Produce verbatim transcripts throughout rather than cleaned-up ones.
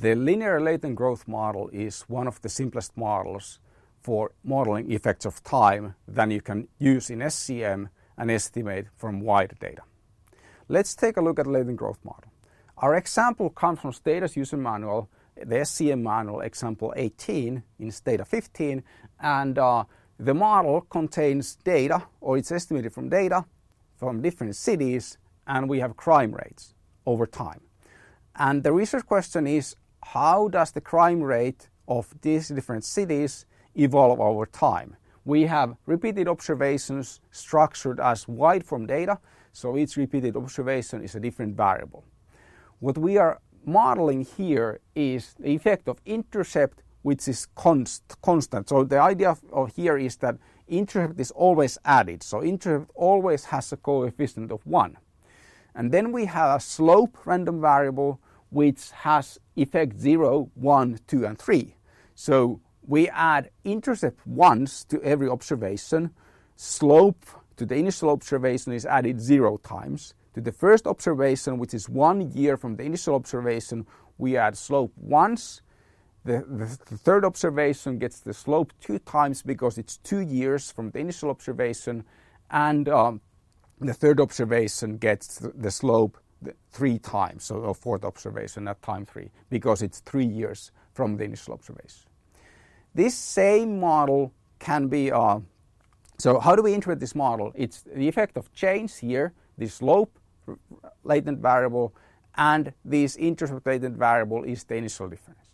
The linear latent growth model is one of the simplest models for modeling effects of time that you can use in S C M and estimate from wide data. Let's take a look at latent growth model. Our example comes from Stata's user manual, the S C M manual example eighteen in Stata fifteen, and uh, the model contains data, or it's estimated from data from different cities, and we have crime rates over time. And the research question is, how does the crime rate of these different cities evolve over time? We have repeated observations structured as wide form data, so each repeated observation is a different variable. What we are modeling here is the effect of intercept, which is const, constant. So the idea of, of here is that intercept is always added, so intercept always has a coefficient of one. And then we have a slope random variable which has effect zero, one, two, and three. So we add intercept once to every observation. Slope to the initial observation is added zero times. To the first observation, which is one year from the initial observation, we add slope once. The, the, the third observation gets the slope two times because it's two years from the initial observation. And um, the third observation gets the, the slope three times, so a fourth observation at time three, because it's three years from the initial observation. This same model can be, uh, so how do we interpret this model? It's the effect of change here, the slope latent variable, and this intercept latent variable is the initial difference.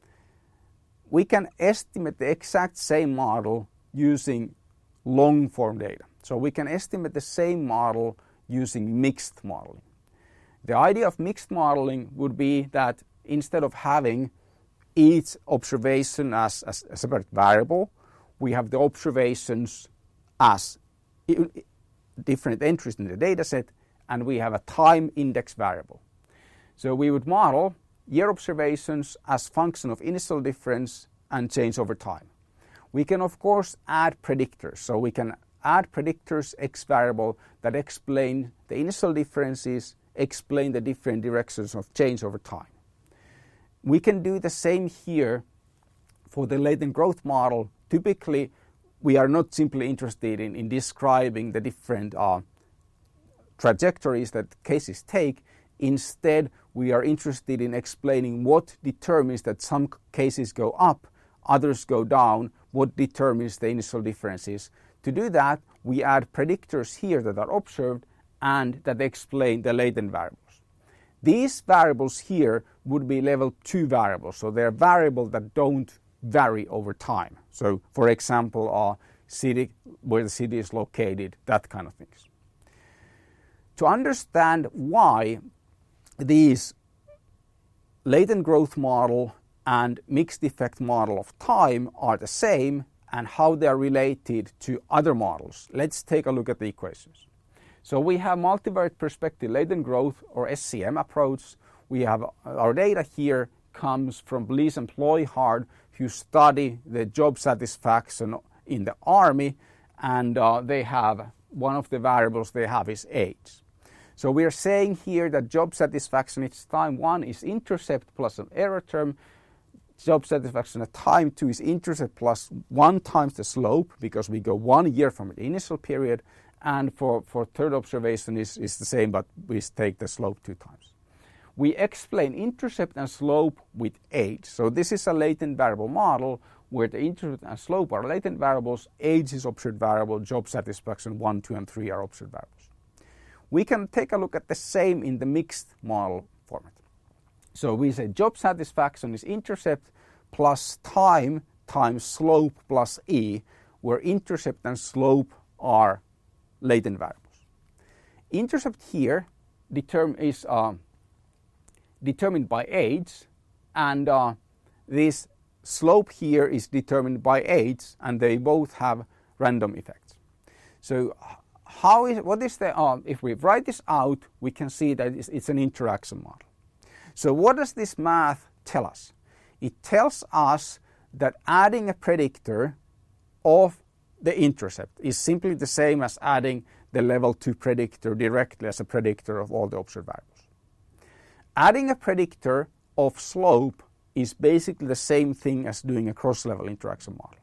We can estimate the exact same model using long form data. So we can estimate the same model using mixed modeling. The idea of mixed modeling would be that instead of having each observation as, as a separate variable, we have the observations as different entries in the data set, and we have a time index variable. So we would model year observations as function of initial difference and change over time. We can of course add predictors. So we can add predictors x variable that explain the initial differences, explain the different directions of change over time. We can do the same here for the latent growth model. Typically, we are not simply interested in, in describing the different uh, trajectories that cases take. Instead, we are interested in explaining what determines that some cases go up, others go down, what determines the initial differences. To do that, we add predictors here that are observed and that explain the latent variables. These variables here would be level two variables, so they're variables that don't vary over time. So, for example, uh, city, where the city is located, that kind of things. To understand why these latent growth model and mixed effect model of time are the same and how they are related to other models, let's take a look at the equations. So we have multivariate perspective latent growth, or S C M approach. We have our data here comes from Blease and Ployhard, who study the job satisfaction in the army, and uh, they have one of the variables they have is age. So we are saying here that job satisfaction at time one is intercept plus an error term. Job satisfaction at time two is intercept plus one times the slope, because we go one year from the initial period. And for, for third observation is, is the same, but we take the slope two times. We explain intercept and slope with age. So this is a latent variable model where the intercept and slope are latent variables, age is observed variable, job satisfaction one, two, and three are observed variables. We can take a look at the same in the mixed model format. So we say job satisfaction is intercept plus time times slope plus e, where intercept and slope are latent variables. Intercept here determ is uh, determined by age, and uh, this slope here is determined by age, and they both have random effects. So how is what is the uh, if we write this out, we can see that it's, it's an interaction model. So what does this math tell us? It tells us that adding a predictor of the intercept is simply the same as adding the level two predictor directly as a predictor of all the observed variables. Adding a predictor of slope is basically the same thing as doing a cross-level interaction model.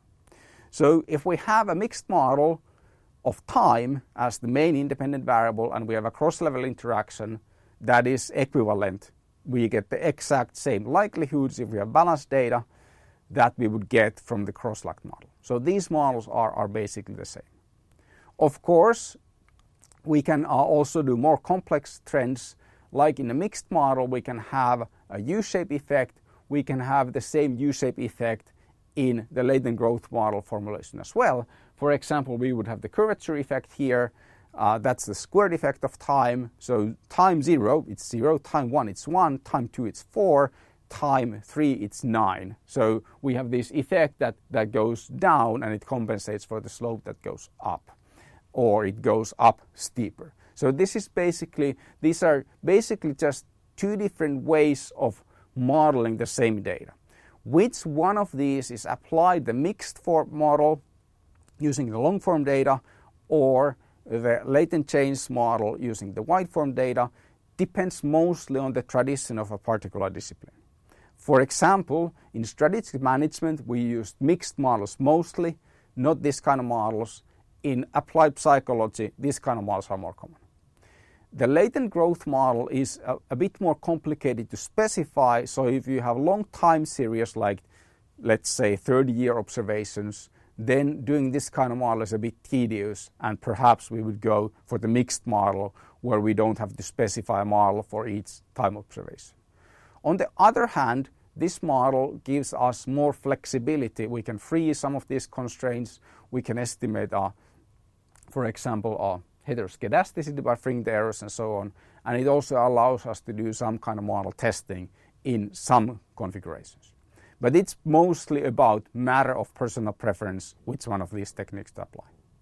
So if we have a mixed model of time as the main independent variable and we have a cross-level interaction that is equivalent, we get the exact same likelihoods if we have balanced data that we would get from the cross-luck model. So these models are, are basically the same. Of course, we can uh, also do more complex trends. Like in a mixed model, we can have a U-shape effect. We can have the same U-shape effect in the latent growth model formulation as well. For example, we would have the curvature effect here. Uh, that's the squared effect of time. So time zero, it's zero. Time one, it's one. Time two, it's four. Time three, it's nine. So we have this effect that, that goes down and it compensates for the slope that goes up, or it goes up steeper. So this is basically, these are basically just two different ways of modeling the same data. Which one of these is applied, the mixed form model using the long form data or the latent change model using the wide form data, depends mostly on the tradition of a particular discipline. For example, in strategic management, we used mixed models mostly, not this kind of models. In applied psychology, these kind of models are more common. The latent growth model is a, a bit more complicated to specify. So if you have long time series, like let's say thirty year observations, then doing this kind of model is a bit tedious, and perhaps we would go for the mixed model where we don't have to specify a model for each time observation. On the other hand, this model gives us more flexibility. We can free some of these constraints. We can estimate, uh, for example, uh, heteroscedasticity by freeing the errors and so on. And it also allows us to do some kind of model testing in some configurations. But it's mostly about matter of personal preference which one of these techniques to apply.